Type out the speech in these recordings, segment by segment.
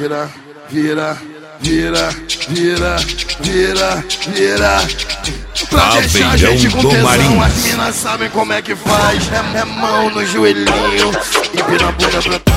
vira, vira, vira, vira, vira, vira. Pra deixar a gente com tesão, as minas sabem como é que faz. É mão no joelhinho, empina a bunda pra...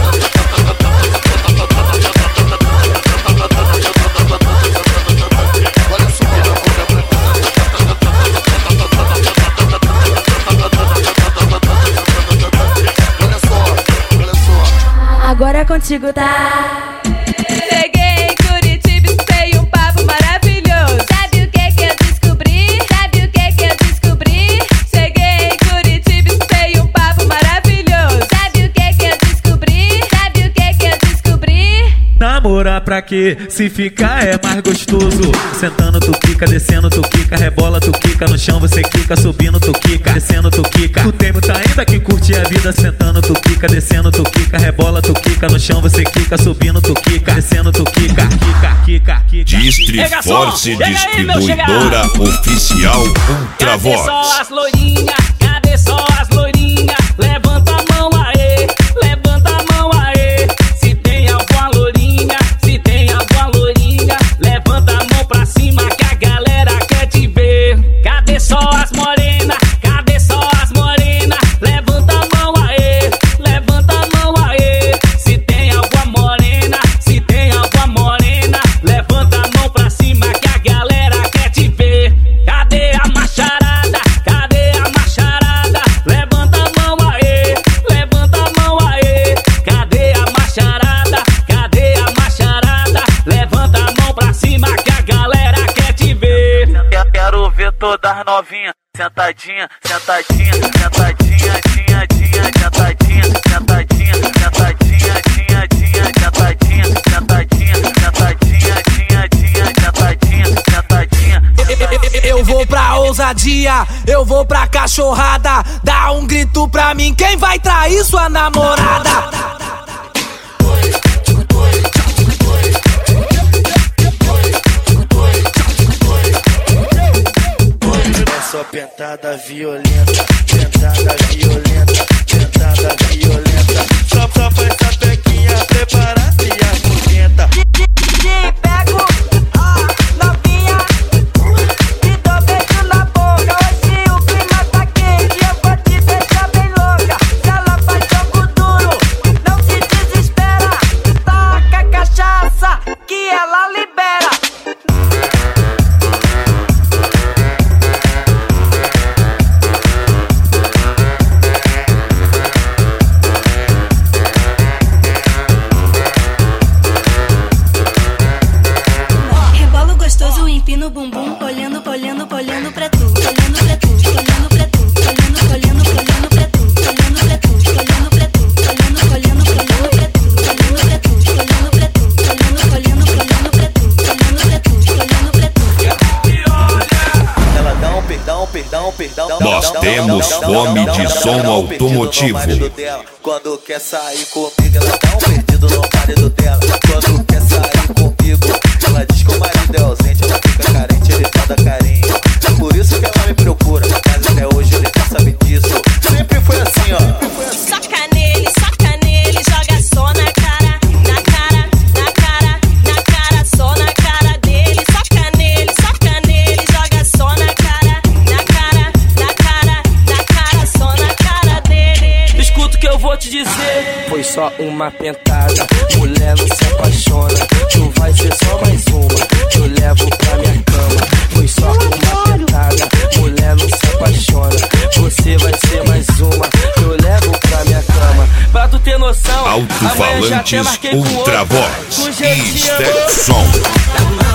Agora contigo tá. Cheguei em Curitiba, escutei um papo maravilhoso. Sabe o que eu descobri? Sabe o que eu descobri? Cheguei em Curitiba, escutei um papo maravilhoso. Sabe o que eu descobri? Sabe o que eu descobri? Namorar pra quê? Se ficar é mais gostoso. Sentando tu quica, descendo tu quica, rebola tu quica, no chão você quica, subindo tu quica, descendo tu quica. Tu tem muita ainda que curte a vida. Sentando tu quica, descendo tu quica, rebola tu quica, no chão você quica, subindo tu quica, descendo tu quica, quica, quica. Distriforce Distribuidora Oficial Ultravox. Cadê só as loirinhas? Cadê só as loirinhas? Levanta a mão aí, levanta a mão aí. Se tem alguma loirinha, se tem alguma loirinha, levanta a mão pra cima que a galera quer te ver. Cadê só as morenas? Cadê só as morenas? Levanta a mão aí, levanta a mão aí. Se tem alguma morena, se tem alguma morena, levanta a mão pra cima que a galera quer te ver. Cadê a macharada? Cadê a macharada? Levanta a mão aí, levanta a mão aí. Cadê a macharada? Cadê a macharada? Levanta a mão pra cima que a galera quer te ver. Quero ver todas novinhas, sentadinha, sentadinha, sentadinha, tinha, tinha, sentadinha, sentadinha, sentadinha, tinha, tinha, sentadinha, sentadinha, sentadinha, tinha, tinha, sentadinha, sentadinha. Eu vou pra ousadia, eu vou pra cachorrada. Dá um grito pra mim, quem vai trair sua namorada? Só pentada violenta, pentada violenta, pentada violenta. Só faz essa pequinha, prepara-se e apresenta. Te pego, novinha, te dou beijo na boca. Hoje o clima tá quente, eu vou te deixar bem louca. Se ela faz jogo duro, não se desespera. Taca a cachaça que ela libera. Empino o bumbum, olhando, olhando, olhando pra tu, olhando pra tu, olhando pra tu, olhando, olhando, olhando pra tu, olhando pra tu, olhando pra tu, olhando, olhando, olhando pra tu, olhando pra tu, olhando pra tu, olhando, olhando, olhando pra tu, olhando pra tu, olhando pra tu. Ela dá um perdão. Nós temos fome de som automotivo. Quando quer sair comigo, ela dá um perdido no marido dela. Quando quer sair comigo, ela diz que o marido é ausente, ela fica carente, ele tá da carinho. Por isso que ela me procura, mas até hoje ele não sabe disso. Sempre foi assim, ó. Soca nele, joga só na cara, na cara, na cara, na cara, só na cara dele. Soca nele, joga só na cara, na cara, na cara, na cara, só na cara dele. Escuta o que eu vou te dizer. Foi só uma pentada, mulher não se apaixona. Tu vai ser só mais uma, eu levo pra minha cama. Foi só uma pentada, mulher não se apaixona. Você vai ser mais uma, eu levo pra minha cama. Pra tu ter noção, Alto-falantes Ultravox e Step Som.